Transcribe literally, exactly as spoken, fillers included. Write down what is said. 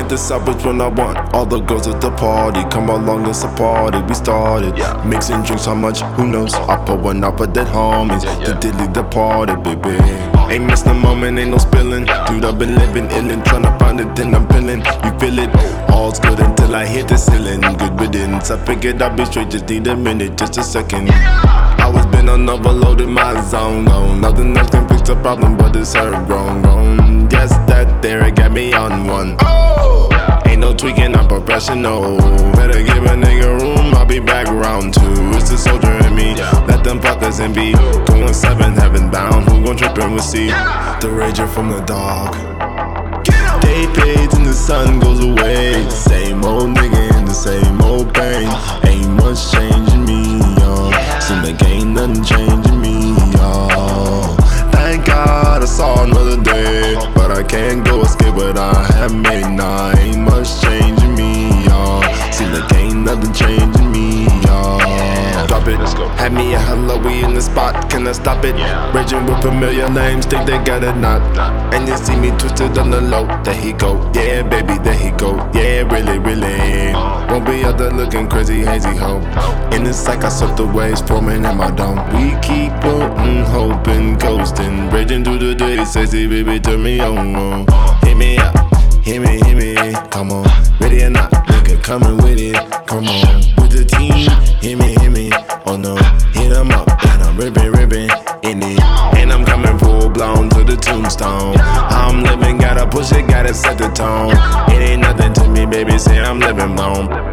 decide which one I want. All the girls at the party, come along, it's a party. We started yeah. mixing drinks, how much? Who knows? I put one out for dead homies. Yeah, yeah. The dilly the party, baby. Ain't missed the moment, ain't no spilling. Dude, I've been living illin', tryna find it, then I'm feeling. You feel it? All's good until I hit the ceiling. Good riddance, I figured I'd be straight, just need a minute, just a second. I was been on overload in my zone, no. Nothing else can fix the problem, but it's her grown, grown. Yes, that there, it got me on one. Oh! Ain't no tweaking, I'm professional. Better give a nigga room, I'll be back round two. It's the soldier in me, let them fuckers envy. Going seven, heaven bound, who gon' trip and we'll see. The rager from the dog. Day fades and the sun goes away. Same old nigga in the same old pain. Ain't much changing me, y'all. Seem like ain't nothing changing me, y'all. Thank God I saw another day, but I can't go escape what I have made. Nah, ain't much changing me, y'all. Seem like ain't nothing changing me, y'all. Drop it, let's go. had me a hello, we in the spot, can I stop it? Yeah. Raging with familiar names, think they got it not. And you see me twisted on the low, there he go. Yeah, baby, there he go. Yeah, really, really. Won't be out there looking crazy, hazy ho. In the psych, I surf the waves forming in my dome. We keep floating, hoping, coasting, raging through the day. Sexy baby, turn me on. Hit me up, hit me, hit me. Come on, ready or not, nigga, coming with it. Come on, with the team, hit me, hit me. Oh no, hit 'em up, and I'm ripping, ripping in it. And I'm coming full blown to the tombstone. I'm living, gotta push it, gotta set the tone. It ain't nothing to me, baby, say I'm living blown.